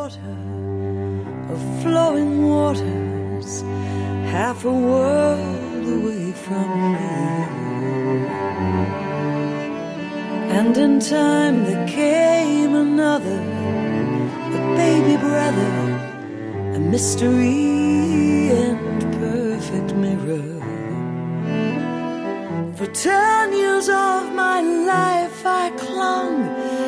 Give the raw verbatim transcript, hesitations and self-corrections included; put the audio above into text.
daughter of flowing waters, half a world away from me. And in time there came another, a baby brother, a mystery and perfect mirror. For ten years of my life I clung